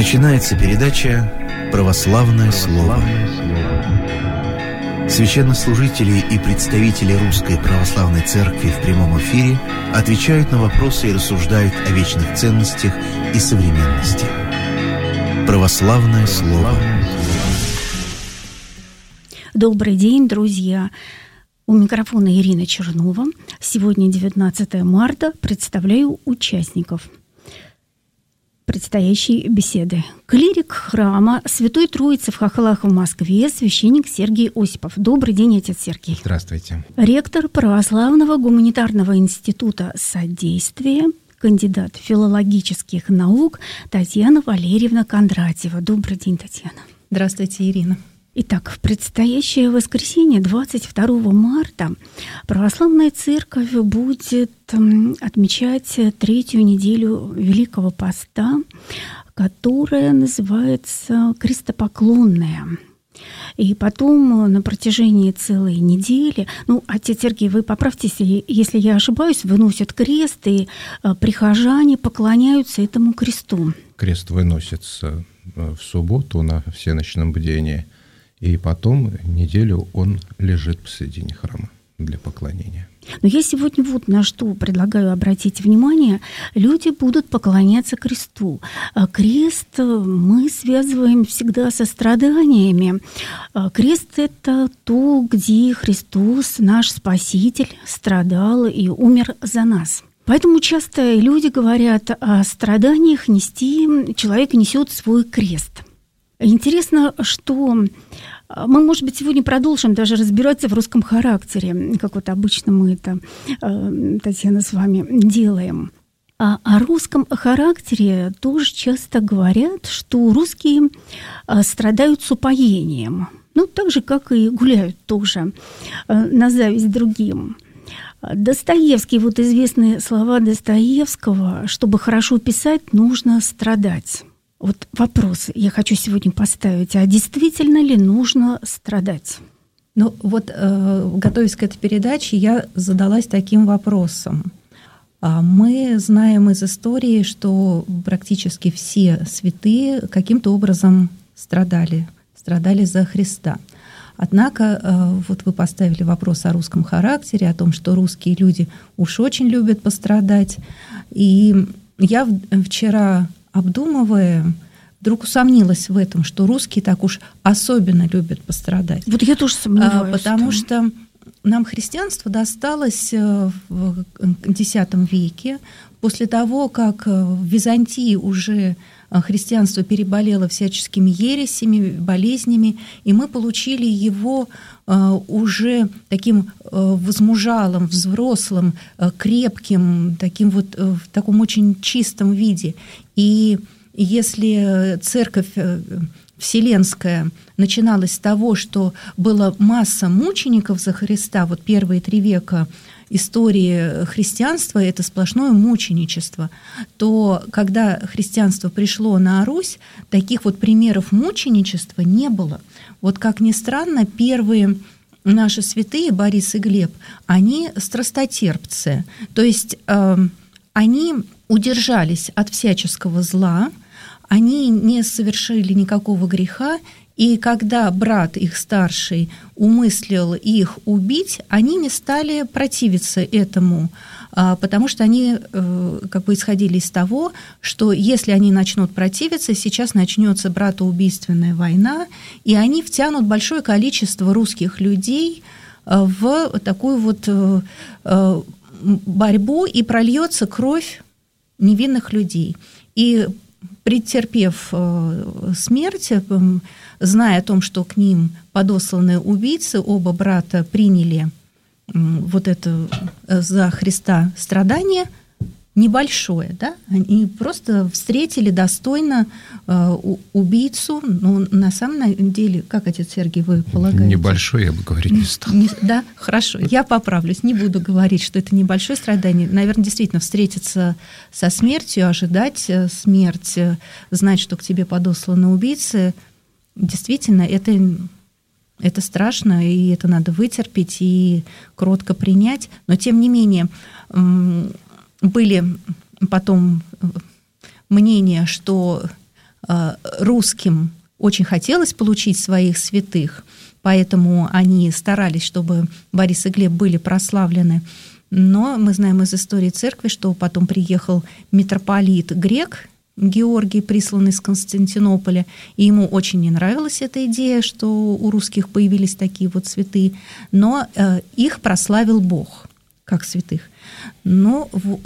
Начинается передача «Православное слово». Священнослужители и представители Русской Православной Церкви в прямом эфире отвечают на вопросы и рассуждают о вечных ценностях и современности. «Православное слово». Добрый день, друзья! У микрофона Ирина Чернова. Сегодня 19 марта. Представляю участников предстоящей беседы. Клирик храма Святой Троицы в Хохлах в Москве, священник Сергий Осипов. Добрый день, отец Сергий. Здравствуйте. Ректор Православного гуманитарного института «Содействие», кандидат филологических наук Татьяна Валерьевна Кондратьева. Добрый день, Татьяна. Здравствуйте, Ирина. Итак, в предстоящее воскресенье, 22 марта, Православная Церковь будет отмечать третью неделю Великого Поста, которая называется «Крестопоклонная». И потом на протяжении целой недели, отец Сергей, вы поправьтесь, если я ошибаюсь, выносят крест, и прихожане поклоняются этому кресту. Крест выносится в субботу на всеночном бдении, и потом неделю он лежит посредине храма для поклонения. Но я сегодня вот на что предлагаю обратить внимание. Люди будут поклоняться кресту. Крест мы связываем всегда со страданиями. Крест – это то, где Христос, наш Спаситель, страдал и умер за нас. Поэтому часто люди говорят о страданиях нести, человек несет свой крест. Интересно, что мы, может быть, сегодня продолжим даже разбираться в русском характере, как вот обычно мы это, Татьяна, с вами делаем. А о русском характере тоже часто говорят, что русские страдают с упоением, так же, как и гуляют тоже на зависть другим. Достоевский, вот известные слова Достоевского: чтобы хорошо писать, нужно страдать. Вот вопрос я хочу сегодня поставить: а действительно ли нужно страдать? Готовясь к этой передаче, я задалась таким вопросом. Мы знаем из истории, что практически все святые каким-то образом страдали за Христа. Однако вот вы поставили вопрос о русском характере, о том, что русские люди уж очень любят пострадать. И я вчера, обдумывая, вдруг усомнилась в этом, что русские так уж особенно любят пострадать. Вот я тоже сомневаюсь. Потому что нам христианство досталось в X веке, после того, как в Византии уже христианство переболело всяческими ересями, болезнями, и мы получили его уже таким возмужалым, взрослым, крепким, в таком очень чистом виде. И если церковь вселенская начиналась с того, что была масса мучеников за Христа, вот первые 3 века истории христианства – это сплошное мученичество, то когда христианство пришло на Русь, таких вот примеров мученичества не было. Вот как ни странно, первые наши святые, Борис и Глеб, они страстотерпцы, то есть они удержались от всяческого зла, они не совершили никакого греха, и когда брат их старший умыслил их убить, они не стали противиться этому, потому что они исходили из того, что если они начнут противиться, сейчас начнется братоубийственная война, и они втянут большое количество русских людей в такую вот борьбу, и прольется кровь невинных людей. И претерпев смерть, зная о том, что к ним подосланы убийцы, оба брата приняли вот это за Христа страдание небольшое, да? Они просто встретили достойно убийцу, но на самом деле, как, отец Сергий, вы полагаете? Небольшое, я бы говорить не стал. Да, хорошо, я поправлюсь, не буду говорить, что это небольшое страдание. Наверное, действительно, встретиться со смертью, ожидать смерть, знать, что к тебе подосланы убийцы, действительно, это страшно, и это надо вытерпеть и кротко принять. Но, тем не менее, были потом мнения, что русским очень хотелось получить своих святых, поэтому они старались, чтобы Борис и Глеб были прославлены. Но мы знаем из истории церкви, что потом приехал митрополит грек Георгий, присланный из Константинополя, и ему очень не нравилась эта идея, что у русских появились такие вот святые, но их прославил Бог как святых. Но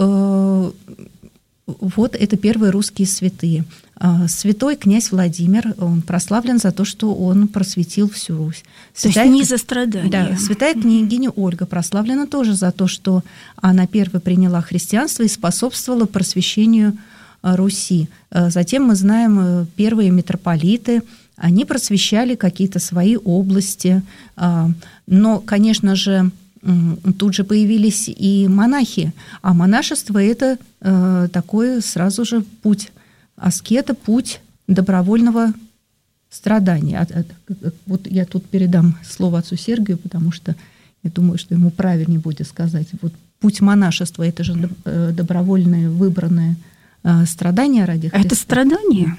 вот это первые русские святые. Святой князь Владимир, он прославлен за то, что он просветил всю Русь. То есть не за страдания. Да, святая княгиня Ольга прославлена тоже за то, что она первой приняла христианство и способствовала просвещению Руси. Затем мы знаем первые митрополиты, они просвещали какие-то свои области, но, конечно же, тут же появились и монахи, а монашество – это такой сразу же путь аскета, путь добровольного страдания. Вот я тут передам слово отцу Сергию, потому что я думаю, что ему правильнее будет сказать. Вот путь монашества – это же добровольное выбранное страдание ради Христа. Это страдание?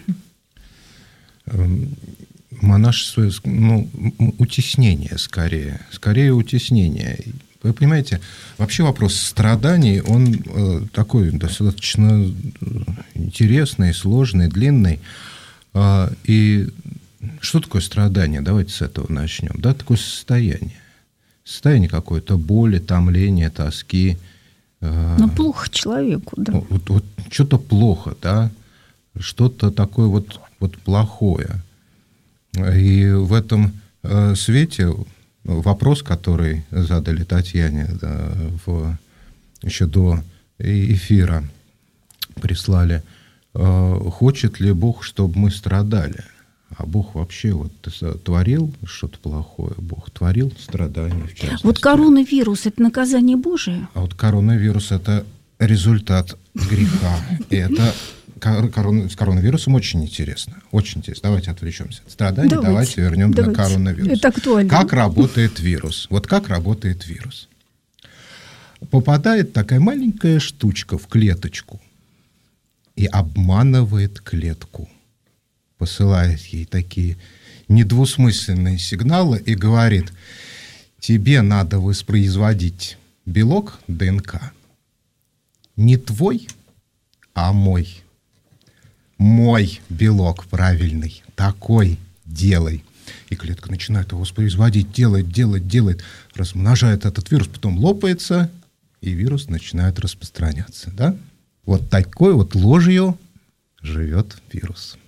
Монашество, утеснение скорее. Скорее утеснение. Вы понимаете, вообще вопрос страданий, он такой достаточно интересный, сложный, длинный. И что такое страдание? Давайте с этого начнем. Да, такое состояние. Состояние какое-то боли, томления, тоски. Но плохо человеку, да. Вот что-то плохо, да, что-то такое вот плохое. И в этом свете вопрос, который задали Татьяне, да, еще до эфира прислали, хочет ли Бог, чтобы мы страдали? А Бог вообще творил что-то плохое, Бог творил страдания, в частности. Вот коронавирус – это наказание Божие? А вот коронавирус – это результат греха. И это с коронавирусом очень интересно. Очень интересно. Давайте отвлечемся от страданий, давайте вернем на коронавирус. Это актуально. Как работает вирус? Вот как работает вирус? Попадает такая маленькая штучка в клеточку и обманывает клетку. Посылает ей такие недвусмысленные сигналы и говорит: тебе надо воспроизводить белок ДНК. Не твой, а мой. Мой белок правильный. Такой делай. И клетка начинает его воспроизводить, делает, размножает этот вирус, потом лопается, и вирус начинает распространяться. Да? Вот такой вот ложью живет вирус.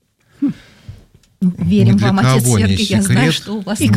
Верим вам, отец Сергий, я знаю, что у вас... Ни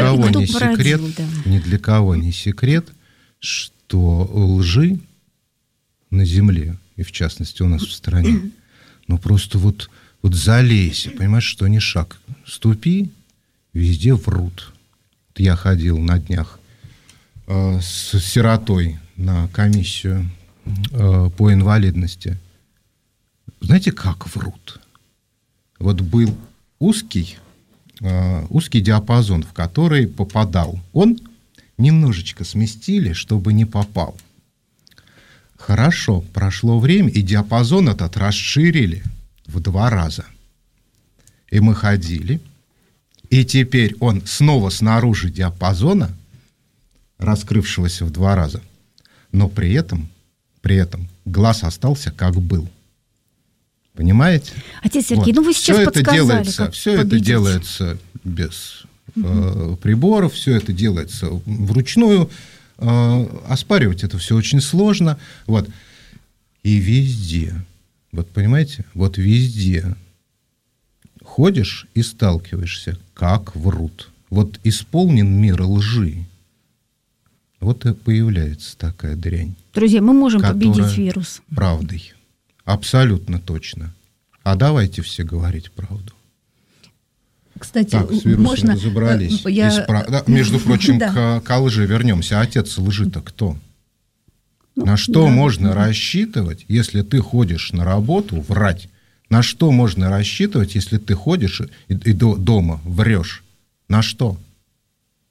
для кого не секрет, что лжи на земле, и в частности у нас в стране, просто вот залейся, понимаешь, что ни шаг ступи, везде врут. Я ходил на днях с сиротой на комиссию по инвалидности. Знаете, как врут? Вот был узкий диапазон, в который попадал. Он немножечко сместили, чтобы не попал. Хорошо, прошло время, и диапазон этот расширили в 2 раза. И мы ходили, и теперь он снова снаружи диапазона, раскрывшегося в 2 раза, но при этом глаз остался как был. Понимаете? Отец Сергей, вы сейчас подсказали, все это делается без приборов, все это делается вручную. Оспаривать это все очень сложно. Вот. И везде, понимаете, везде ходишь и сталкиваешься, как врут. Исполнен мир лжи. И появляется такая дрянь. Друзья, мы можем победить вирус. Правдой. Абсолютно точно. А давайте все говорить правду. Кстати, так, с вирусом можно... разобрались. Между прочим, к лжи вернемся. Отец лжи-то кто? На что можно рассчитывать, если ты ходишь на работу врать? На что можно рассчитывать, если ты ходишь и дома врешь? На что?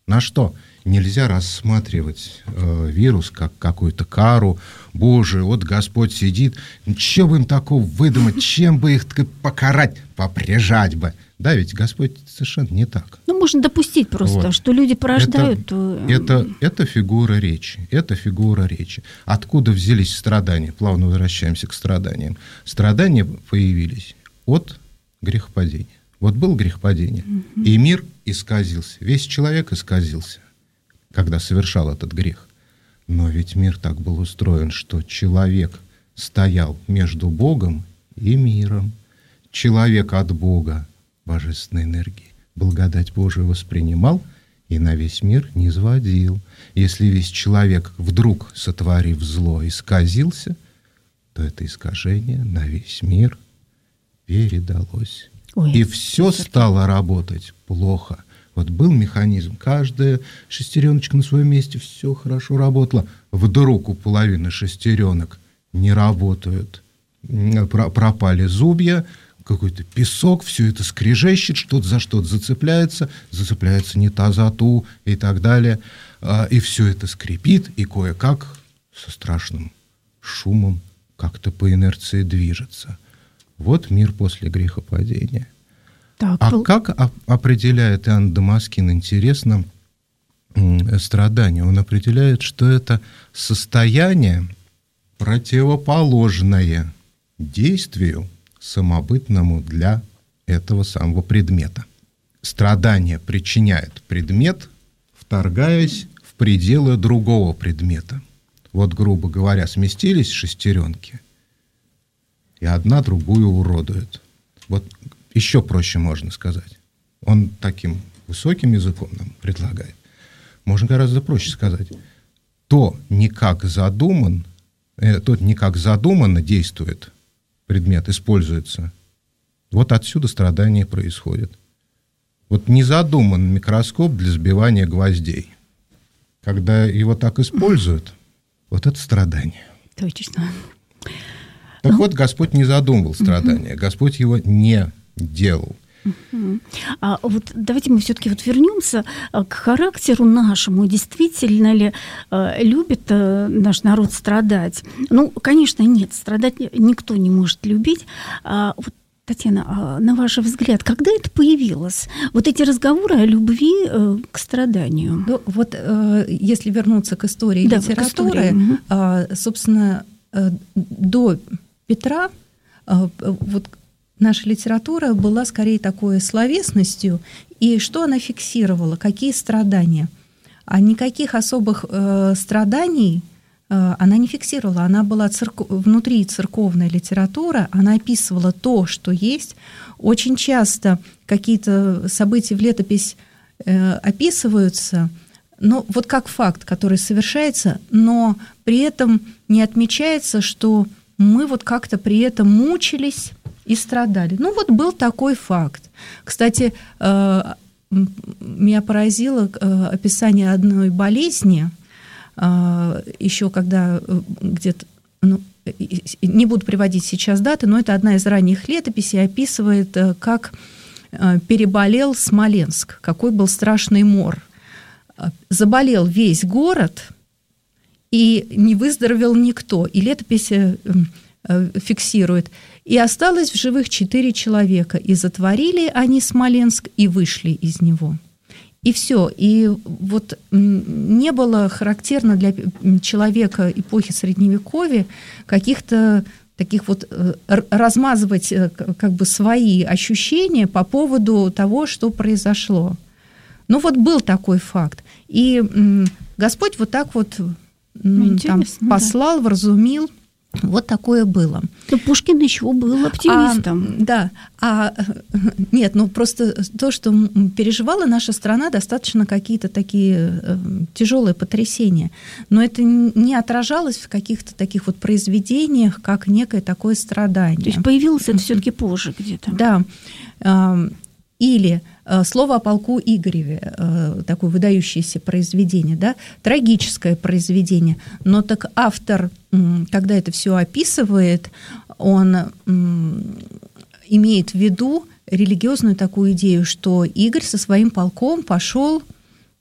На что? Нельзя рассматривать вирус как какую-то кару. Боже, вот Господь сидит, что бы им такого выдумать, чем бы их покарать, попряжать бы. Да, ведь Господь совершенно не так. Ну, можно допустить просто, вот. Что люди порождают... Это фигура речи. Это фигура речи. Откуда взялись страдания? Плавно возвращаемся к страданиям. Страдания появились от грехопадения. Вот было грехопадение, и мир исказился. Весь человек исказился, когда совершал этот грех. Но ведь мир так был устроен, что человек стоял между Богом и миром. Человек от Бога, божественной энергии, благодать Божию воспринимал и на весь мир низводил. Если весь человек, вдруг сотворив зло, исказился, то это искажение на весь мир передалось. И все стало работать плохо. Вот был механизм, каждая шестереночка на своем месте, все хорошо работало. Вдруг у половины шестеренок не работают, пропали зубья, какой-то песок, все это скрежещет, что-то за что-то зацепляется не та за ту и так далее. И все это скрипит, и кое-как со страшным шумом как-то по инерции движется. Вот мир после грехопадения. Как определяет Иоанн Дамаскин, интересно, страдание? Он определяет, что это состояние, противоположное действию, самобытному для этого самого предмета. Страдание причиняет предмет, вторгаясь в пределы другого предмета. Вот, грубо говоря, сместились шестеренки, и одна другую уродует. Вот еще проще можно сказать. Он таким высоким языком нам предлагает. Можно гораздо проще сказать. Тот не как задуманно действует предмет, используется. Вот отсюда страдание происходит. Вот не задуман микроскоп для сбивания гвоздей. Когда его так используют, вот это страдание. Точно. Так вот, Господь не задумывал страдания, Господь его не делал. А вот давайте мы все-таки вот вернемся к характеру нашему. Действительно ли любит наш народ страдать? Ну, конечно, нет. Страдать никто не может любить. Вот, Татьяна, на ваш взгляд, когда это появилось? Вот эти разговоры о любви к страданию. Ну, вот если вернуться к истории литературы, собственно, до Петра вот наша литература была скорее такой словесностью, и что она фиксировала, какие страдания. А никаких особых страданий она не фиксировала. Она была внутри церковная литература, она описывала то, что есть. Очень часто какие-то события в летопись описываются, но вот как факт, который совершается, но при этом не отмечается, что мы вот как-то при этом мучились и страдали. Ну вот был такой факт. Кстати, меня поразило описание одной болезни, еще когда где-то, не буду приводить сейчас даты, но это одна из ранних летописей, описывает, как переболел Смоленск, какой был страшный мор. Заболел весь город, и не выздоровел никто. И летопись фиксирует. И осталось в живых 4 человека. И затворили они Смоленск, и вышли из него. И все. И вот не было характерно для человека эпохи Средневековья каких-то таких вот размазывать как бы свои ощущения по поводу того, что произошло. Ну вот был такой факт. И Господь вот так вот там послал, вразумил. Вот такое было. Но Пушкин еще был оптимистом. Нет, ну просто то, что переживала наша страна, достаточно какие-то такие тяжелые потрясения. Но это не отражалось в каких-то таких вот произведениях, как некое такое страдание. То есть появилось это все-таки позже где-то. Да. Или «Слово о полку Игореве», такое выдающееся произведение, да, трагическое произведение, но так автор, когда это все описывает, он имеет в виду религиозную такую идею, что Игорь со своим полком пошел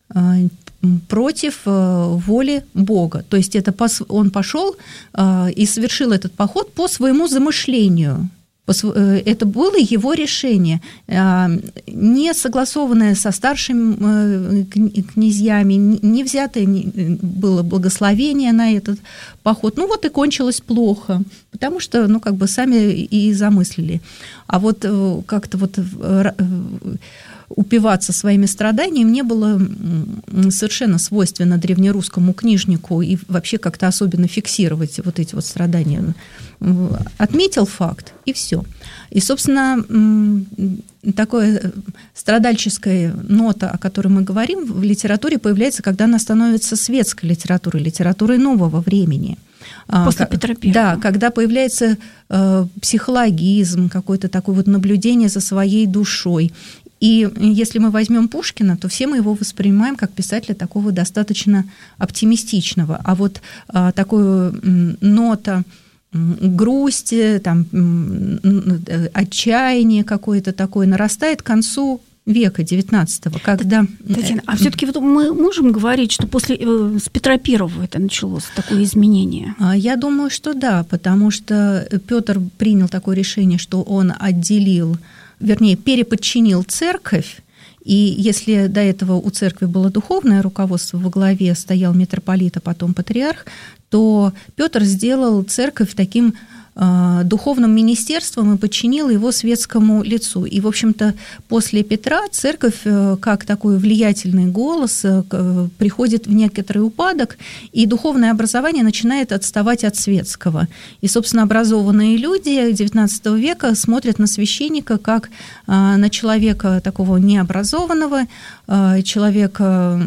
против воли Бога. То есть он пошел и совершил этот поход по своему замышлению. Это было его решение, не согласованное со старшими князьями, не взятое было благословение на этот поход. Ну вот и кончилось плохо, потому что, сами и замыслили. А вот как-то вот упиваться своими страданиями не было совершенно свойственно древнерусскому книжнику и вообще как-то особенно фиксировать вот эти вот страдания. Отметил факт, и все. И, собственно, такая страдальческая нота, о которой мы говорим, в литературе появляется, когда она становится светской литературой, литературой нового времени. После Петра I. Да, когда появляется психологизм, какое-то такое вот наблюдение за своей душой. И если мы возьмем Пушкина, то все мы его воспринимаем как писателя такого достаточно оптимистичного. А вот такую нота грусти, там, отчаяние какое-то такое нарастает к концу века XIX, когда... Татьяна, а все-таки вот мы можем говорить, что с Петра I это началось, такое изменение? Я думаю, что да, потому что Петр принял такое решение, что он переподчинил церковь, и если до этого у церкви было духовное руководство, во главе стоял митрополит, а потом патриарх, то Петр сделал церковь таким духовным министерством и подчинил его светскому лицу. И, в общем-то, после Петра церковь, как такой влиятельный голос, приходит в некоторый упадок, и духовное образование начинает отставать от светского. И, собственно, образованные люди XIX века смотрят на священника как на человека такого необразованного, человека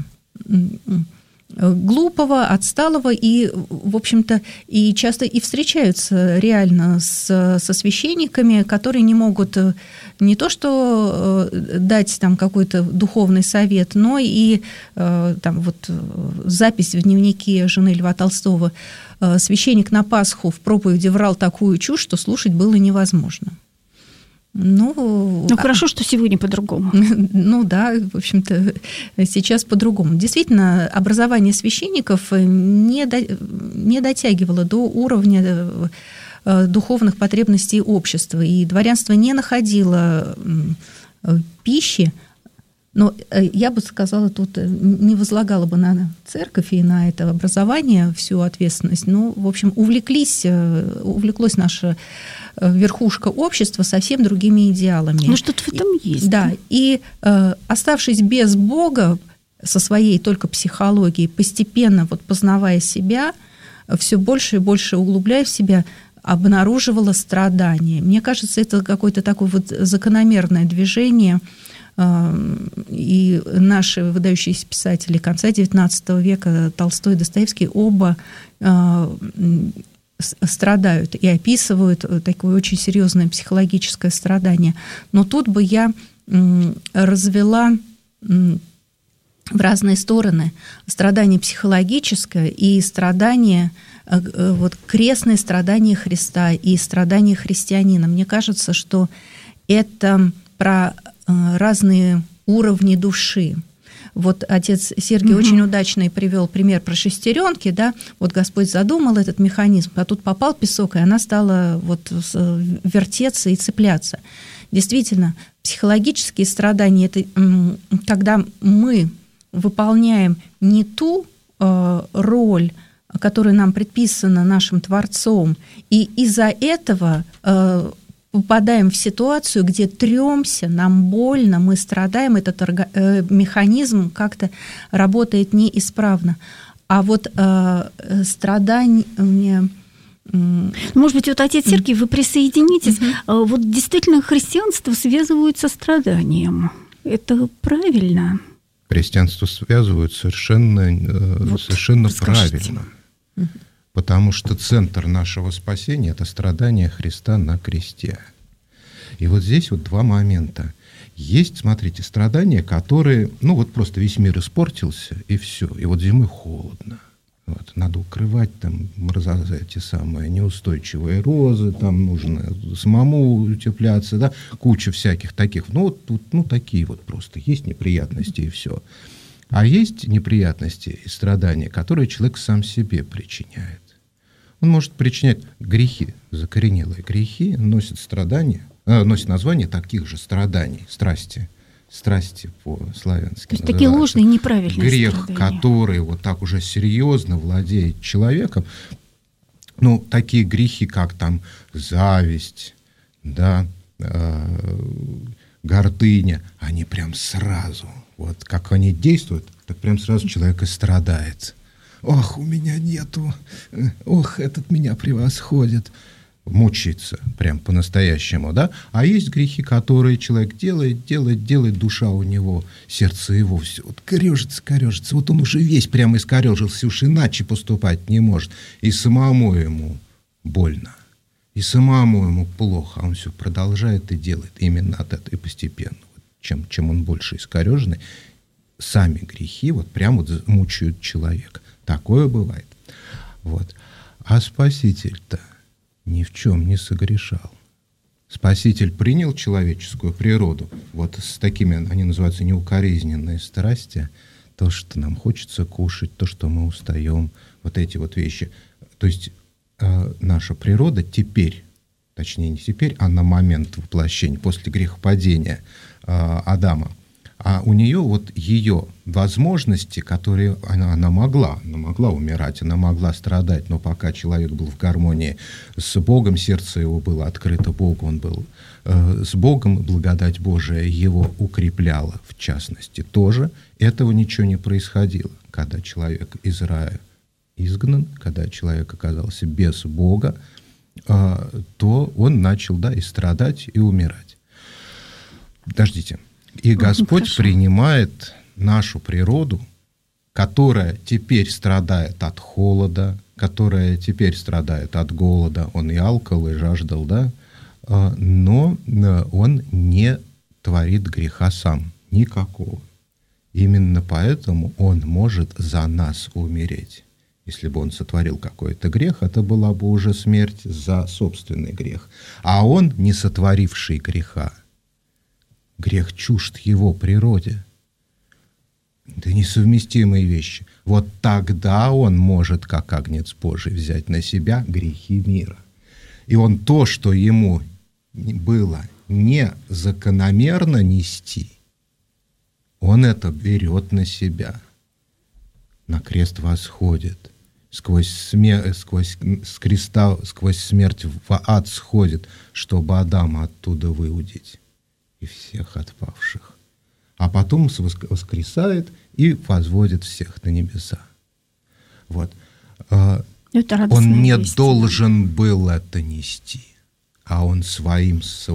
глупого, отсталого, и, в общем-то, и часто и встречаются реально со священниками, которые не могут не то что дать там какой-то духовный совет, но и там вот запись в дневнике жены Льва Толстого: священник на Пасху в проповеди врал такую чушь, что слушать было невозможно. Хорошо, что сегодня по-другому. Да, в общем-то, сейчас по-другому. Действительно, образование священников не дотягивало до уровня духовных потребностей общества, и дворянство не находило пищи. Но я бы сказала, тут не возлагала бы на церковь и на это образование всю ответственность. В общем, увлеклась наша верхушка общества совсем другими идеалами. Что-то в этом есть. Да, и оставшись без Бога со своей только психологией, постепенно познавая себя, все больше и больше углубляя в себя, обнаруживала страдания. Мне кажется, это какое-то такое закономерное движение. И наши выдающиеся писатели конца XIX века, Толстой и Достоевский, оба страдают и описывают такое очень серьезное психологическое страдание. Но тут бы я развела в разные стороны страдание психологическое и страдание, крестное страдание Христа и страдание христианина. Мне кажется, что это про разные уровни души. Отец Сергий очень удачно привел пример про шестеренки, да, Господь задумал этот механизм, а тут попал песок, и она стала вертеться и цепляться. Действительно, психологические страдания – это когда мы выполняем не ту роль, которая нам предписана нашим Творцом, и из-за этого попадаем в ситуацию, где трёмся, нам больно, мы страдаем, этот механизм как-то работает неисправно. А страдание... Может быть, отец Сергий, вы присоединитесь. Действительно, христианство связывают со страданием. Это правильно? Христианство связывают совершенно правильно. Потому что центр нашего спасения – это страдание Христа на кресте. И здесь два момента. Есть, смотрите, страдания, которые, просто весь мир испортился, и все. И зимой холодно. Надо укрывать там эти самые неустойчивые розы, там нужно самому утепляться, да, куча всяких таких. Такие просто есть неприятности, и все. А есть неприятности и страдания, которые человек сам себе причиняет. Он может причинять грехи, закоренелые грехи, носит страдания, носит название таких же страданий, страсти по-славянски. То есть такие ложные, неправильные грех, страдания. который вот так уже серьезно владеет человеком. Ну, такие грехи, как там зависть, да, гордыня, они прям сразу, вот как они действуют, так прям сразу человек и страдает. Ох, у меня нету, ох, этот меня превосходит. Мучается прям по-настоящему, да? А есть грехи, которые человек делает, душа у него, сердце его все вот корежится. Вот он уже весь прямо искорежился, уж иначе поступать не может. И самому ему больно, и самому ему плохо, а он все продолжает и делает именно от этого и постепенно. Чем он больше искореженный, сами грехи вот прям вот мучают человека. Такое бывает. Вот. А Спаситель-то ни в чем не согрешал. Спаситель принял человеческую природу, вот с такими, они называются неукоризненные страсти, то, что нам хочется кушать, то, что мы устаем, вот эти вот вещи. То есть наша природа теперь, точнее не теперь, а на момент воплощения, после грехопадения Адама, а у нее вот ее возможности, которые она могла умирать, она могла страдать, но пока человек был в гармонии с Богом, сердце его было открыто Богу, он был с Богом, благодать Божия его укрепляла, в частности, тоже. Этого ничего не происходило, когда человек из рая изгнан, когда человек оказался без Бога, то он начал, да, и страдать, и умирать. Подождите. И Господь принимает нашу природу, которая теперь страдает от холода, которая теперь страдает от голода. Он и алкал, и жаждал, да? Но он не творит греха сам, никакого. Именно поэтому он может за нас умереть. Если бы он сотворил какой-то грех, это была бы уже смерть за собственный грех. А он, не сотворивший греха, грех чужд его природе. Это несовместимые вещи. Вот тогда он может, как Агнец Божий, взять на себя грехи мира. И он то, что ему было незакономерно нести, он это берет на себя. На крест восходит. С креста, сквозь смерть в ад сходит, чтобы Адама оттуда выудить. И всех отпавших. А потом воскресает и возводит всех на небеса. Вот. Он не должен был это нести, а он своим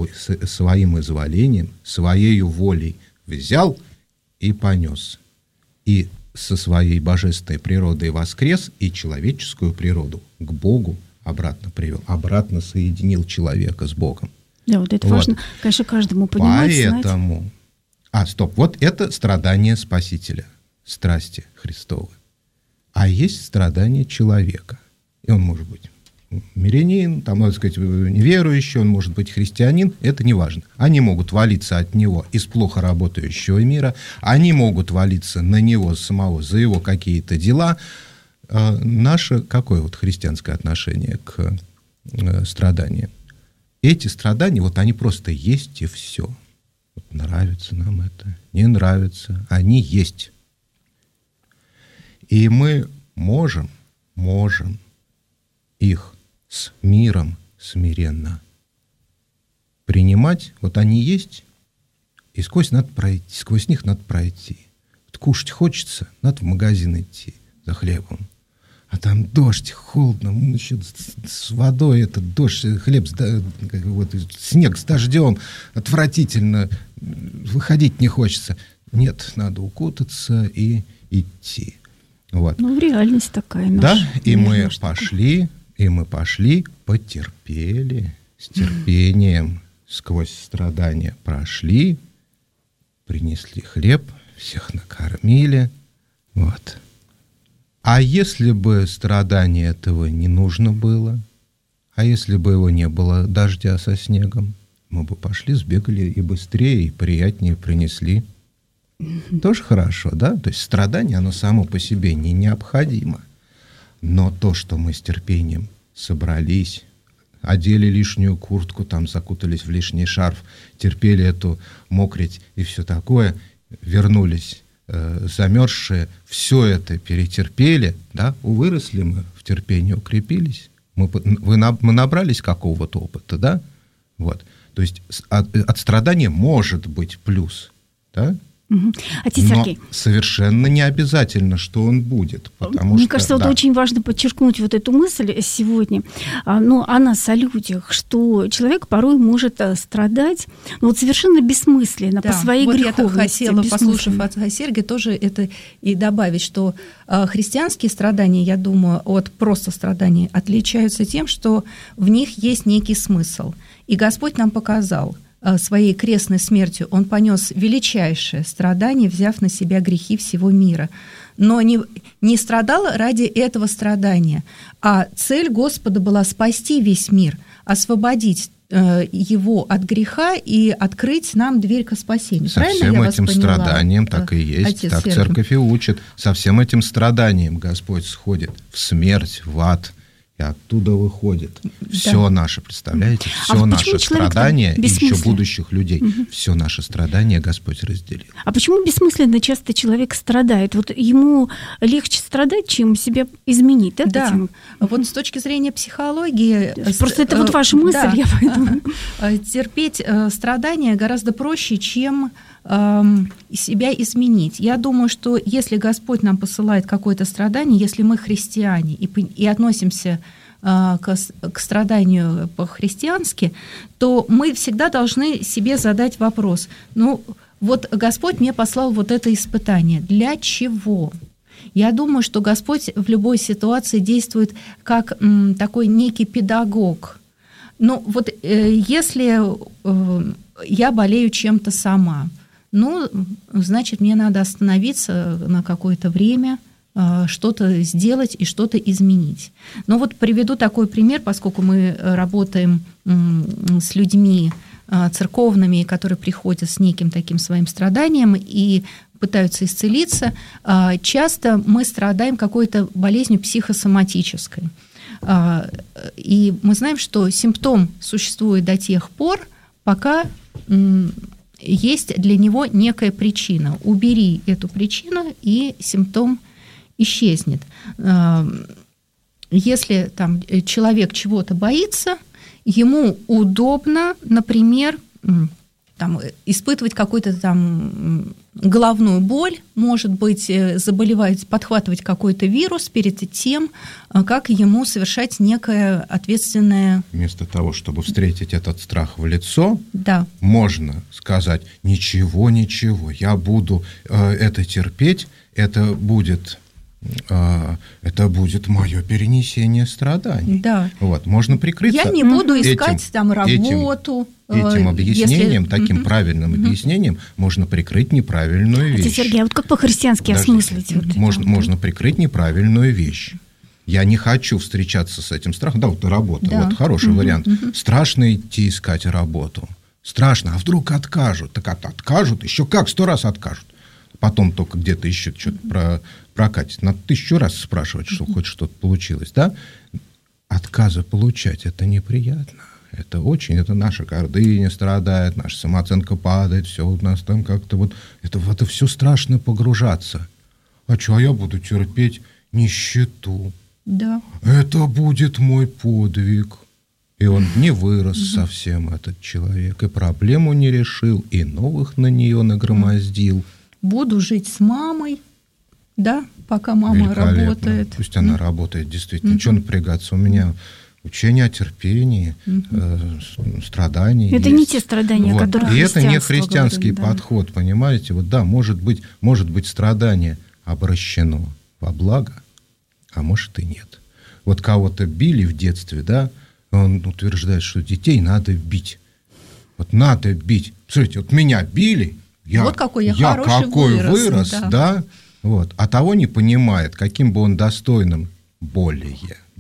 изволением, своей волей взял и понес. И со своей божественной природой воскрес, и человеческую природу к Богу обратно привел, обратно соединил человека с Богом. Да, вот это важно, конечно, каждому понимать, поэтому, знать. Вот это страдание Спасителя, страсти Христовы. А есть страдание человека. И он может быть мирянин, там, надо сказать, неверующий, он может быть христианин, это не важно. Они могут валиться от него из плохо работающего мира, они могут валиться на него самого за его какие-то дела. Наше какое вот христианское отношение к страданиям? Эти страдания, вот они просто есть и все. Вот нравится нам это, не нравится, они есть. И мы можем их с миром смиренно принимать. Вот они есть, и сквозь них надо пройти. Вот кушать хочется, надо в магазин идти за хлебом. А там дождь, холодно, еще с водой, этот дождь, хлеб, вот, снег с дождем, отвратительно, выходить не хочется. Нет, надо укутаться и идти. Вот. Ну, реальность такая наша. Да, и мы пошли, потерпели, с терпением сквозь страдания прошли, принесли хлеб, всех накормили, вот. А если бы страдания этого не нужно было, а если бы его не было, дождя со снегом, мы бы пошли, сбегали и быстрее, и приятнее принесли. Тоже хорошо, да? То есть страдание, оно само по себе не необходимо. Но то, что мы с терпением собрались, одели лишнюю куртку, там закутались в лишний шарф, терпели эту мокрить и все такое, вернулись замерзшие, все это перетерпели, да, выросли мы в терпении, укрепились, мы набрались какого-то опыта, да, вот, то есть от страдания может быть плюс, да. Отец Но Сергей, совершенно не обязательно, что он будет. Мне кажется, вот очень важно подчеркнуть вот эту мысль сегодня, о нас, о людях, что человек порой может страдать вот совершенно бессмысленно, по своей греховности. Вот я хотела, послушав отца Сергия, тоже это и добавить, что христианские страдания, я думаю, от просто страданий отличаются тем, что в них есть некий смысл. И Господь нам показал, своей крестной смертью Он понес величайшее страдание, взяв на себя грехи всего мира. Но не страдал ради этого страдания, а цель Господа была спасти весь мир, освободить его от греха и открыть нам дверь ко спасению. Со Правильно всем я вас этим поняла? страданием так и есть, Отец так Сергий. Церковь и учит. Со всем этим страданием Господь сходит в смерть, в ад, и оттуда выходит все наше, представляете, все наше страдание и еще будущих людей, все наше страдание Господь разделил. А почему бессмысленно часто человек страдает? Вот ему легче страдать, чем себя изменить, да? Да, Татьяна? вот с точки зрения психологии... Просто это вот ваша мысль, да, я поэтому... Терпеть страдания гораздо проще, чем себя изменить. Я думаю, что если Господь нам посылает какое-то страдание, если мы христиане и относимся к страданию по-христиански, то мы всегда должны себе задать вопрос. Вот Господь мне послал вот это испытание. Для чего? Я думаю, что Господь в любой ситуации действует как такой некий педагог. Вот если я болею чем-то сама, значит, мне надо остановиться на какое-то время, что-то сделать и что-то изменить. Но вот приведу такой пример, поскольку мы работаем с людьми церковными, которые приходят с неким таким своим страданием и пытаются исцелиться. Часто мы страдаем какой-то болезнью психосоматической. И мы знаем, что симптом существует до тех пор, пока есть для него некая причина. Убери эту причину, и симптом исчезнет. Если там человек чего-то боится, ему удобно, например, испытывать какую-то головную боль, может быть, заболевать, подхватывать какой-то вирус перед тем, как ему совершать некое ответственное... Вместо того, чтобы встретить этот страх в лицо, да, можно сказать: ничего, я буду это терпеть, это будет мое перенесение страданий. Да. Вот, можно прикрыться. Я не буду искать работу. Этим объяснением, таким правильным объяснением, можно прикрыть неправильную вещь. Отец Сергей, а вот как по-христиански осмыслить? Можно прикрыть неправильную вещь. Я не хочу встречаться с этим страхом. Да, вот работа, вот хороший вариант. Страшно идти искать работу. Страшно, а вдруг откажут? Так откажут, еще как, 100 раз откажут. Потом только где-то еще что-то прокатит. Надо 1000 раз спрашивать, что хоть что-то получилось, да? Отказы получать – это неприятно. Это наша гордыня страдает, наша самооценка падает, все у нас там как-то вот... Это все страшно погружаться. А что, я буду терпеть нищету? Да. Это будет мой подвиг. И он не вырос совсем, этот человек, и проблему не решил, и новых на нее нагромоздил. Буду жить с мамой, да, пока мама работает. Пусть она работает, действительно. Чего напрягаться? У меня учение о терпении, страдании. Это есть. Не те страдания, которые и это не христианский подход, понимаете? Вот да, может быть страдание обращено во благо, а может и нет. Вот кого-то били в детстве, да, он утверждает, что детей надо бить. Вот надо бить. Смотрите, вот меня били, я какой вырос, да, вот, а того не понимает, каким бы он достойным, более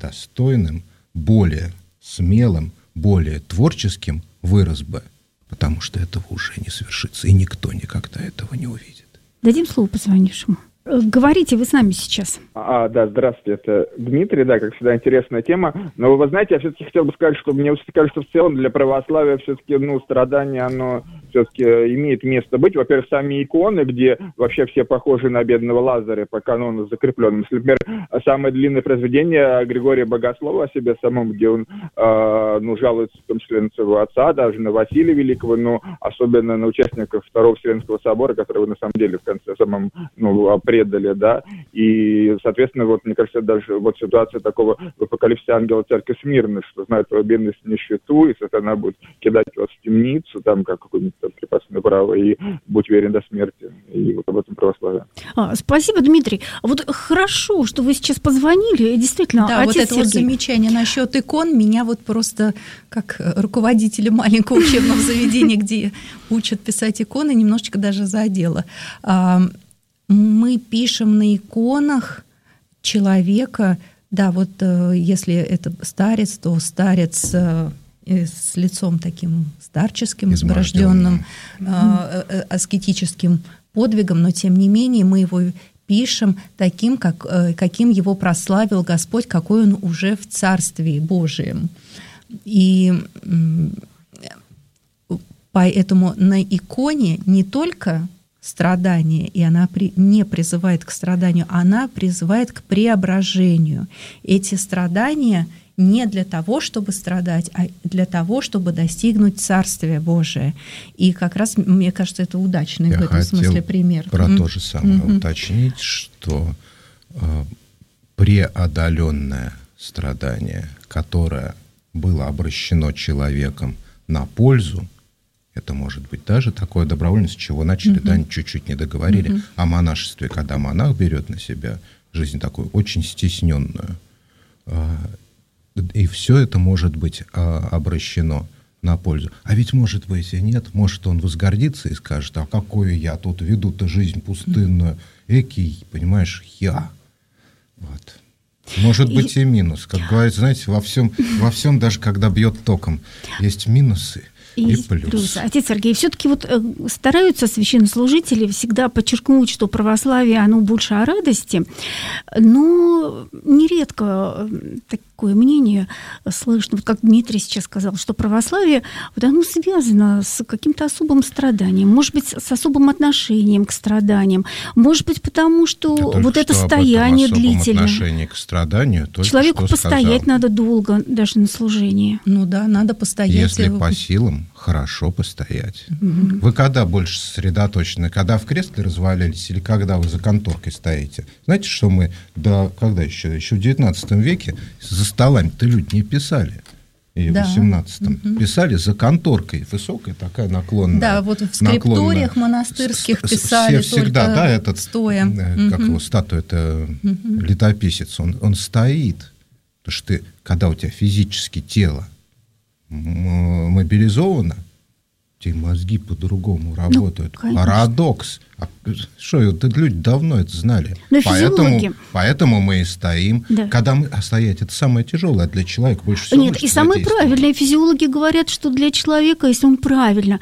смелым, более творческим вырос бы, потому что этого уже не свершится, и никто никогда этого не увидит. Дадим слово позвонившему. Говорите, вы с нами сейчас. Да, здравствуйте, это Дмитрий, да, как всегда, интересная тема. Но вы знаете, я все-таки хотел бы сказать, что мне кажется, в целом для православия все-таки, страдание, оно все-таки имеет место быть. Во-первых, сами иконы, где вообще все похожи на бедного Лазаря по канону закрепленным. Если, например, самое длинное произведение Григория Богослова о себе самом, где он, жалуется в том числе на своего отца, даже на Василия Великого, но особенно на участников Второго Вселенского собора, которого на самом деле в конце самом, предали, да, и, соответственно, мне кажется, даже ситуация такого в апокалипсисе ангела церкви Смирны, что знает твою бедность нищету, и сатана будет кидать вас в темницу, там, как какое-нибудь крепостное право, и будь верен до смерти, и об этом православие. Спасибо, Дмитрий. Хорошо, что вы сейчас позвонили, действительно, да, отец это Сергей. Замечание насчет икон меня просто, как руководителя маленького учебного заведения, где учат писать иконы, немножечко даже задело. Мы пишем на иконах человека, да, если это старец, то старец с лицом таким старческим, изборожденным, аскетическим подвигом, но тем не менее мы его пишем таким, каким его прославил Господь, какой он уже в Царстве Божием. И поэтому на иконе не только страдание, и она не призывает к страданию, она призывает к преображению. Эти страдания не для того, чтобы страдать, а для того, чтобы достигнуть Царствия Божия. И как раз, мне кажется, это удачный в этом смысле пример. Про то же самое уточнить, что преодоленное страдание, которое было обращено человеком на пользу, это может быть даже такое добровольное, с чего начали, да, чуть-чуть не договорили, о монашестве, когда монах берет на себя жизнь такую очень стесненную. И все это может быть обращено на пользу. А ведь, может быть, и нет. Может, он возгордится и скажет, а какую я тут веду-то жизнь пустынную, экий, понимаешь, я. Вот. Может быть и минус. Как говорится, знаете, во всем, даже когда бьет током, есть минусы. И плюс. Отец Сергей, все-таки стараются священнослужители всегда подчеркнуть, что православие, оно больше о радости, но нередко такое мнение слышно, как Дмитрий сейчас сказал, что православие, оно связано с каким-то особым страданием, может быть, с особым отношением к страданиям, может быть, потому что это состояние длительное. Отношение к страданию человеку постоять надо долго, даже на служении. Надо постоять. Если по силам, хорошо постоять. Вы когда больше сосредоточены? Когда в кресле развалились или когда вы за конторкой стоите? Знаете, что мы, когда еще в 19 веке за столами-то люди не писали. И в 18-м писали за конторкой, высокая такая наклонная. Да, в скрипториях монастырских писали все всегда, только этот, стоя. Как его статуя, это летописец, он стоит. Потому что когда у тебя физически тело мобилизовано, те мозги по-другому работают. Парадокс. Что, люди давно это знали. Поэтому мы и стоим. Да. Когда стоять, это самое тяжелое для человека. Больше всего. Нет, и самое правильное. Физиологи говорят, что для человека, если он правильно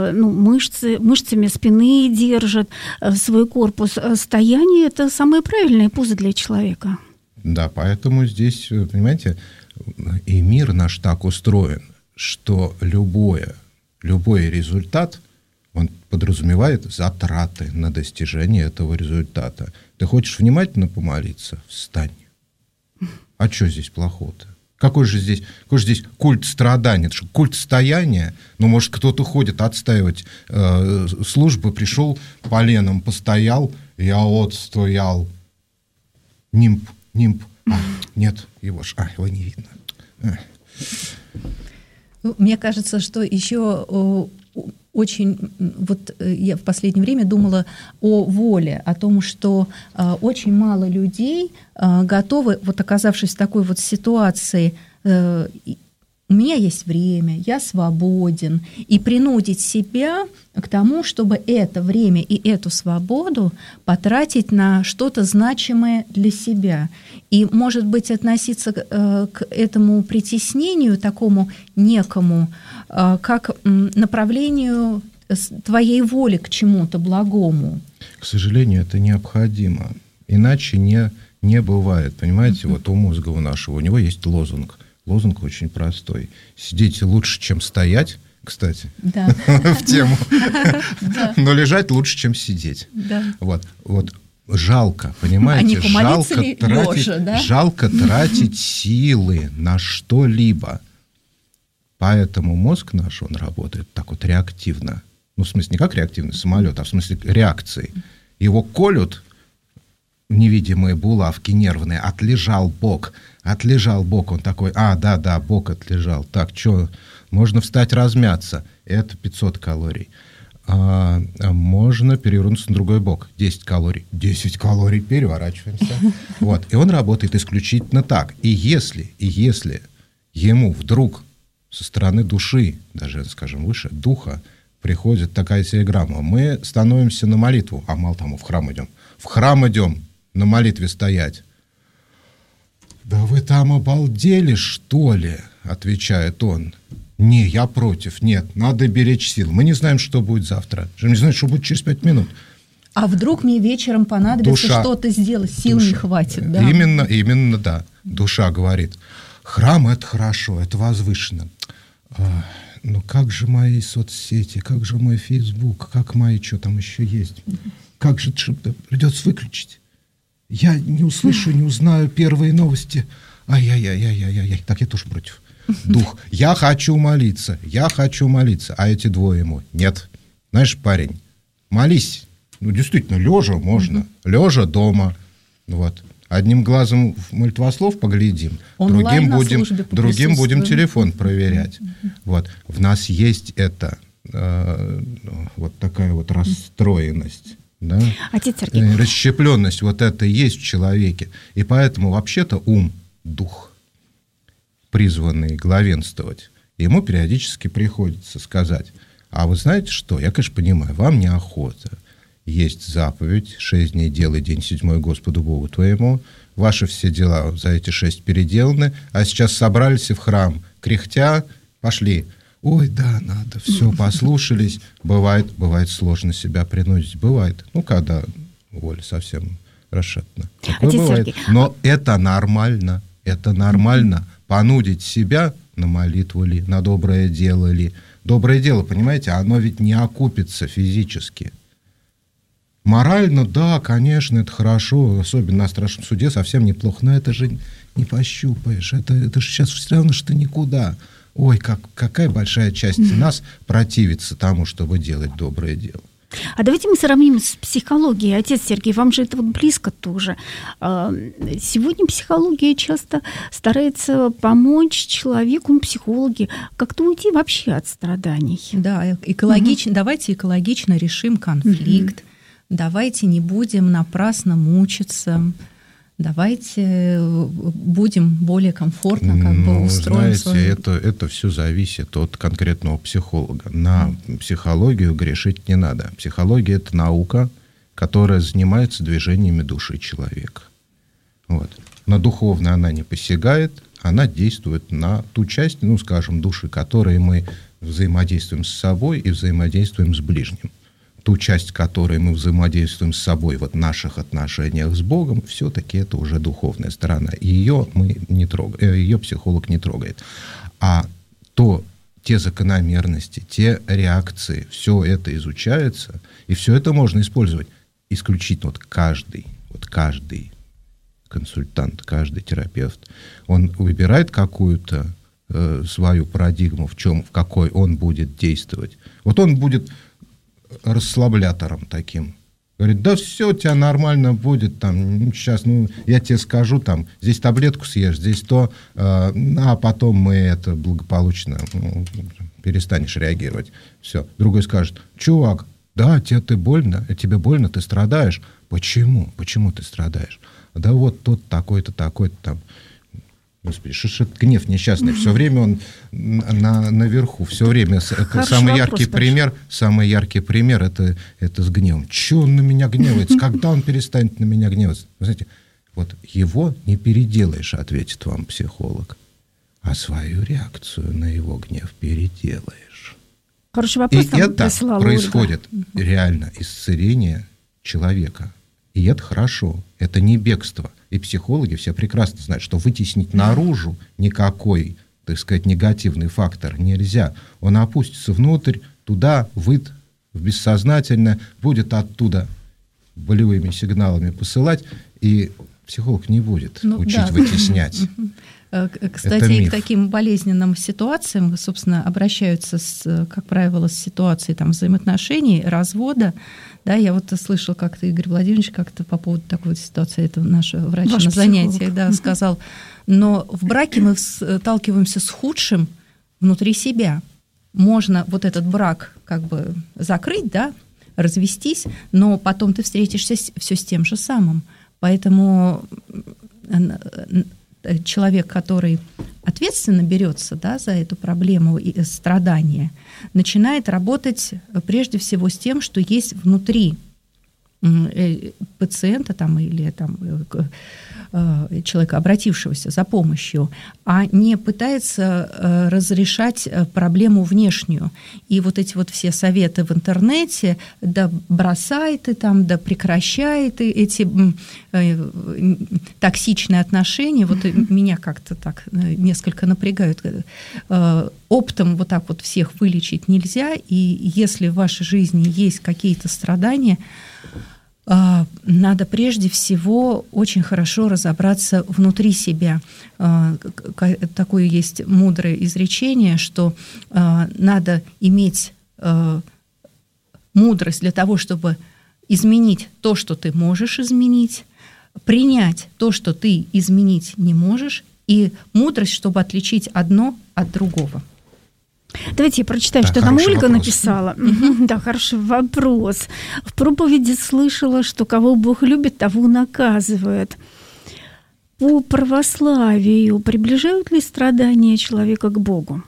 мышцами спины держит свой корпус, стояние – это самая правильная поза для человека. Да, поэтому здесь, понимаете, и мир наш так устроен, что любой результат, он подразумевает затраты на достижение этого результата. Ты хочешь внимательно помолиться? Встань. А что здесь плохого-то? Какой же здесь культ страдания? Это что, культ стояния? Может, кто-то ходит отстаивать службы, пришел поленом, постоял, я стоял. Нимб. Нет, его не видно. Мне кажется, что еще очень... я в последнее время думала о воле, о том, что очень мало людей готовы, оказавшись в такой ситуации, у меня есть время, я свободен, и принудить себя к тому, чтобы это время и эту свободу потратить на что-то значимое для себя. И, может быть, относиться к этому притеснению, такому некому, как направлению твоей воли к чему-то благому. К сожалению, это необходимо. Иначе не бывает. Понимаете, вот у мозга у нашего, у него есть лозунг. Лозунг очень простой. Сидите лучше, чем стоять, кстати, в тему. Но лежать лучше, чем сидеть. Вот. Жалко, понимаете? Жалко тратить силы на что-либо. Поэтому мозг наш, он работает так вот реактивно. Ну, в смысле, не как реактивный самолет, а в смысле реакции. Его колют невидимые булавки нервные. Отлежал бок. Он такой, да, бок отлежал. Так, что, можно встать размяться. Это 500 калорий. Можно перевернуться на другой бок. 10 калорий. 10 калорий, переворачиваемся. Вот. И он работает исключительно так. И если ему вдруг со стороны души, даже, скажем, выше духа, приходит такая телеграмма, мы становимся на молитву, а мало тому, в храм идем на молитве стоять. Да вы там обалдели, что ли? Отвечает он. Не, я против, нет, надо беречь силы. Мы не знаем, что будет завтра. Мы не знаем, что будет через 5 минут. А вдруг мне вечером понадобится что-то сделать, сил не хватит. Да? Именно, да. Душа говорит, храм – это хорошо, это возвышенно. Ну как же мои соцсети, как же мой Facebook, как мои, что там еще есть? Как же придется выключить? Я не услышу, не узнаю первые новости. Ай-яй-яй-яй-яй-яй. Так, я тоже против. Дух. Я хочу молиться. А эти двое ему. Нет. Знаешь, парень, молись. Ну, действительно, лежа можно. Лежа дома. Вот. Одним глазом в молитвослов поглядим, другим будем телефон проверять. Вот. В нас есть это, вот такая вот расстроенность. Да? Отец Сергей. Расщепленность, вот это есть в человеке. И поэтому вообще-то ум, дух, призванный главенствовать, ему периодически приходится сказать, а вы знаете что, я, конечно, понимаю, вам неохота. Есть заповедь, 6 дней делай, день 7 Господу Богу твоему. Ваши все дела за эти 6 переделаны, а сейчас собрались и в храм, кряхтя, пошли. Ой, да, надо, все, послушались. Бывает сложно себя принудить, бывает. Ну, когда воля совсем расшатана. Такое бывает. Сергей. Но это нормально, понудить себя на молитву ли, на доброе дело ли. Доброе дело, понимаете, оно ведь не окупится физически. Морально, да, конечно, это хорошо, особенно на страшном суде совсем неплохо, но это же не пощупаешь, это же сейчас все равно, что никуда. Ой, какая большая часть нас противится тому, чтобы делать доброе дело. А давайте мы сравним с психологией. Отец Сергей, вам же это вот близко тоже. Сегодня психология часто старается помочь человеку, психологи, как-то уйти вообще от страданий. Да, давайте экологично решим конфликт. Давайте не будем напрасно мучиться, давайте будем более комфортно устроим свою... это все зависит от конкретного психолога. На психологию грешить не надо. Психология – это наука, которая занимается движениями души человека. Вот. На духовное она не посягает, она действует на ту часть, скажем, души, которой мы взаимодействуем с собой и взаимодействуем с ближним. Ту часть, которой мы взаимодействуем с собой в наших отношениях с Богом, все-таки это уже духовная сторона. Ее мы не трогаем, ее психолог не трогает. А те закономерности, те реакции, все это изучается, и все это можно использовать исключительно каждый консультант, каждый терапевт. Он выбирает какую-то свою парадигму, в какой он будет действовать. Вот он будет расслаблятором таким. Говорит, да все у тебя нормально будет, сейчас, я тебе скажу, здесь таблетку съешь, здесь то, а потом мы это благополучно перестанешь реагировать. Все. Другой скажет, чувак, да, тебе больно, ты страдаешь. Почему? Почему ты страдаешь? Да вот тот такой-то, такой-то там. Господи, что это гнев несчастный. Все время он наверху. Все время. Самый яркий пример это с гневом. Чего он на меня гневается? Когда он перестанет на меня гневаться? Вы знаете, вот его не переделаешь, ответит вам психолог. А свою реакцию на его гнев переделаешь. Хороший вопрос. И это происходит реально исцеление происходит реально исцеление человека. И это хорошо. Это не бегство. И психологи все прекрасно знают, что вытеснить наружу никакой, так сказать, негативный фактор нельзя. Он опустится внутрь, туда, в бессознательное, будет оттуда болевыми сигналами посылать, и психолог не будет учить вытеснять. Кстати, к таким болезненным ситуациям, собственно, обращаются, как правило, с ситуацией взаимоотношений, развода. Да, я вот слышала как-то Игорь Владимирович как-то по поводу такой ситуации, это наш врач на занятиях, сказал, но в браке мы сталкиваемся с худшим внутри себя. Можно вот этот брак как бы закрыть, да, развестись, но потом ты встретишься все с тем же самым. Поэтому человек, который ответственно берется, да, за эту проблему и страдания, начинает работать прежде всего с тем, что есть внутри пациента или человека, обратившегося за помощью, а не пытается разрешать проблему внешнюю. И вот эти вот все советы в интернете, да бросай ты да прекращай ты эти токсичные отношения, вот меня как-то так несколько напрягают. Оптом вот так вот всех вылечить нельзя, и если в вашей жизни есть какие-то страдания, надо прежде всего очень хорошо разобраться внутри себя. Такое есть мудрое изречение, что надо иметь мудрость для того, чтобы изменить то, что ты можешь изменить, принять то, что ты изменить не можешь, и мудрость, чтобы отличить одно от другого. Давайте я прочитаю, что там Ольга написала. Да, хороший вопрос. В проповеди слышала, что кого Бог любит, того наказывает. По православию приближают ли страдания человека к Богу?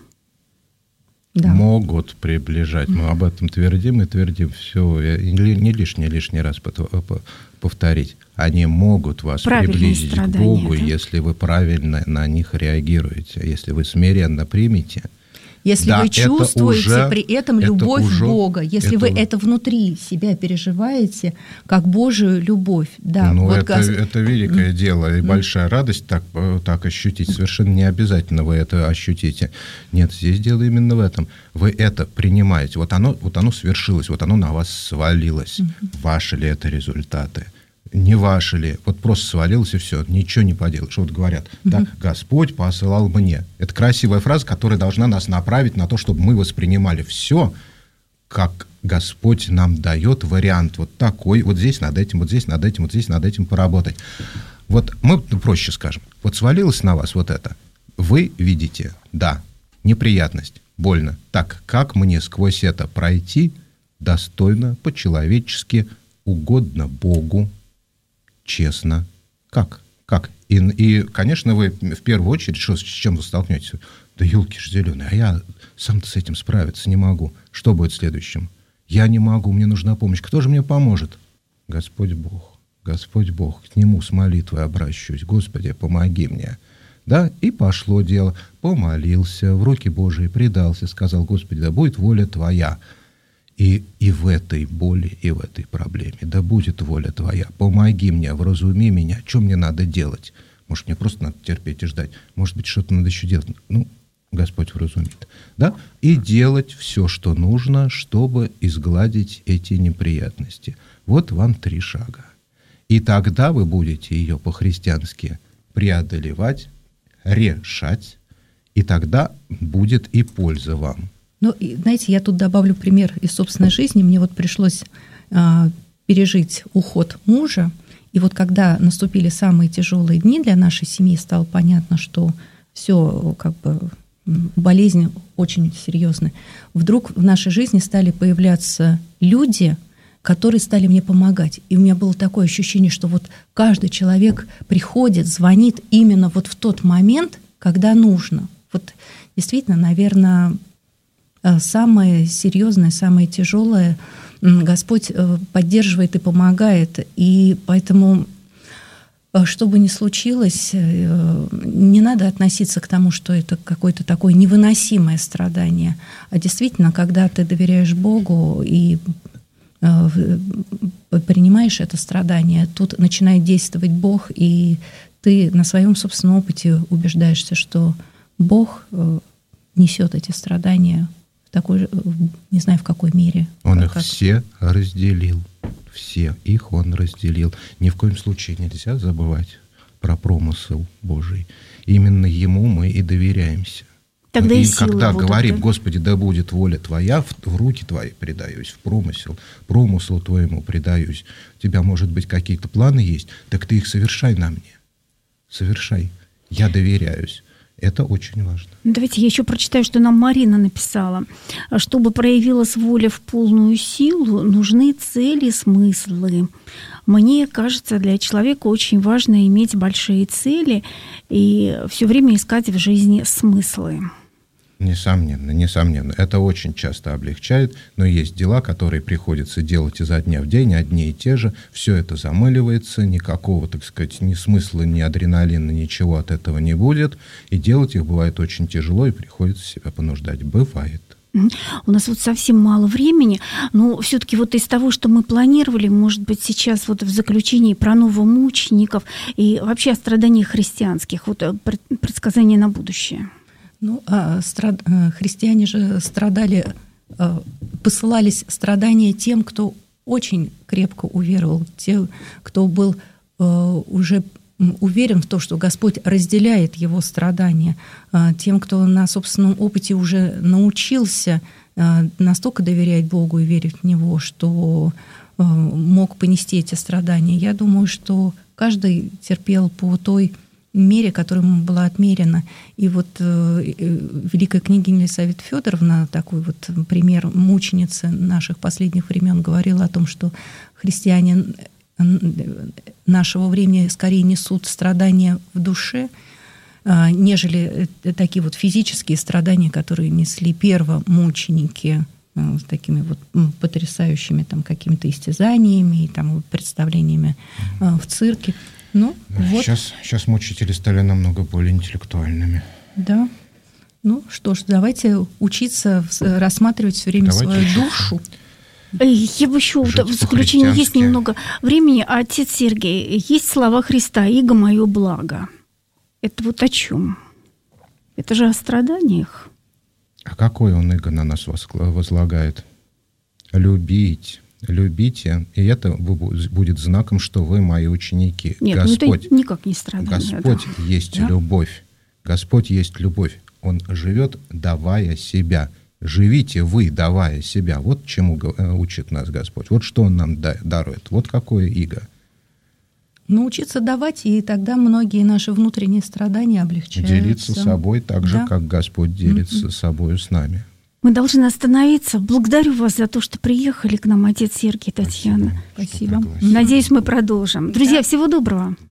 Да. Могут приближать. Мы об этом твердим и твердим. Все, не лишний раз повторить. Они могут вас приблизить к Богу, да? Если вы правильно на них реагируете, если вы смиренно примете. Если вы чувствуете при этом любовь Бога, если вы это внутри себя переживаете, как Божию любовь. Да, это великое дело и большая радость так ощутить. Совершенно не обязательно вы это ощутите. Нет, здесь дело именно в этом. Вы это принимаете. Вот оно свершилось, вот оно на вас свалилось. Ваши ли это результаты? Не ваши ли? Вот просто свалилось и все, ничего не поделаешь. Вот говорят, да, Господь посылал мне. Это красивая фраза, которая должна нас направить на то, чтобы мы воспринимали все, как Господь нам дает вариант вот такой, вот здесь над этим, вот здесь над этим, вот здесь над этим поработать. Вот мы проще скажем, вот свалилось на вас вот это, вы видите, да, неприятность, больно. Так, как мне сквозь это пройти достойно, по-человечески, угодно Богу, честно. Как? И, конечно, вы в первую очередь, с чем вы столкнетесь? Да елки ж зеленые, а я сам-то с этим справиться не могу. Что будет следующим? Я не могу, мне нужна помощь. Кто же мне поможет? Господь Бог, к Нему с молитвой обращусь. Господи, помоги мне. Да, и пошло дело. Помолился, в руки Божии предался, сказал, Господи, да будет воля Твоя. И в этой боли, и в этой проблеме, да будет воля Твоя. Помоги мне, вразуми меня, что мне надо делать? Может, мне просто надо терпеть и ждать? Может быть, что-то надо еще делать? Господь вразумит. Да? И делать все, что нужно, чтобы изгладить эти неприятности. Вот вам 3 шага. И тогда вы будете ее по-христиански преодолевать, решать, и тогда будет и польза вам. Знаете, я тут добавлю пример из собственной жизни. Мне вот пришлось пережить уход мужа. И вот когда наступили самые тяжелые дни для нашей семьи, стало понятно, что все болезнь очень серьезная. Вдруг в нашей жизни стали появляться люди, которые стали мне помогать. И у меня было такое ощущение, что вот каждый человек приходит, звонит именно вот в тот момент, когда нужно. Вот действительно, наверное, самое серьезное, самое тяжелое Господь поддерживает и помогает. И поэтому что бы ни случилось, не надо относиться к тому, что это какое-то такое невыносимое страдание, а действительно, когда ты доверяешь Богу и принимаешь это страдание, тут начинает действовать Бог, и ты на своем собственном опыте убеждаешься, что Бог несет эти страдания в такой, не знаю, в какой мере. Он их все разделил. Все их Он разделил. Ни в коем случае нельзя забывать про промысел Божий. Именно Ему мы и доверяемся. Тогда и когда говорим, Господи, да будет воля Твоя, в руки Твои предаюсь, в промыслу Твоему предаюсь. У Тебя, может быть, какие-то планы есть, так Ты их совершай на мне. Совершай. Я доверяюсь. Это очень важно. Давайте я еще прочитаю, что нам Марина написала. Чтобы проявилась воля в полную силу, нужны цели, смыслы. Мне кажется, для человека очень важно иметь большие цели и все время искать в жизни смыслы. Несомненно. Это очень часто облегчает, но есть дела, которые приходится делать изо дня в день, одни и те же. Все это замыливается, никакого, так сказать, ни смысла, ни адреналина, ничего от этого не будет. И делать их бывает очень тяжело, и приходится себя понуждать. Бывает. У нас вот совсем мало времени, но все-таки вот из того, что мы планировали, может быть, сейчас вот в заключении про новомучеников и вообще о страданиях христианских, вот предсказания на будущее. Христиане же страдали, посылались страдания тем, кто очень крепко уверовал, тем, кто был уже уверен в том, что Господь разделяет его страдания, тем, кто на собственном опыте уже научился настолько доверять Богу и верить в Него, что мог понести эти страдания. Я думаю, что каждый терпел по той мере, которая ему была отмерена. И вот великая княгиня Елисавета Федоровна, такой вот пример мученицы наших последних времен, говорила о том, что христиане нашего времени скорее несут страдания в душе, нежели такие вот физические страдания, которые несли первомученики с такими вот потрясающими там какими-то истязаниями и там представлениями в цирке. Вот. Сейчас мучители стали намного более интеллектуальными. Да. Что ж, давайте учиться рассматривать все время свою душу. Я бы еще в заключение есть немного времени. Отец Сергий, есть слова Христа: «Иго мое благо». Это вот о чем? Это же о страданиях. А какое Он иго на нас возлагает? Любите, и это будет знаком, что вы мои ученики. Нет, Господь, это никак не страдание. Господь есть любовь. Господь есть любовь. Он живет, давая себя. Живите вы, давая себя. Вот чему учит нас Господь. Вот что Он нам дарует. Вот какое иго. Научиться давать, и тогда многие наши внутренние страдания облегчаются. Делиться собой так же, как Господь делится собой с нами. Мы должны остановиться. Благодарю вас за то, что приехали к нам, отец Сергий и Татьяна. Спасибо. Надеюсь, мы продолжим. Друзья, всего доброго.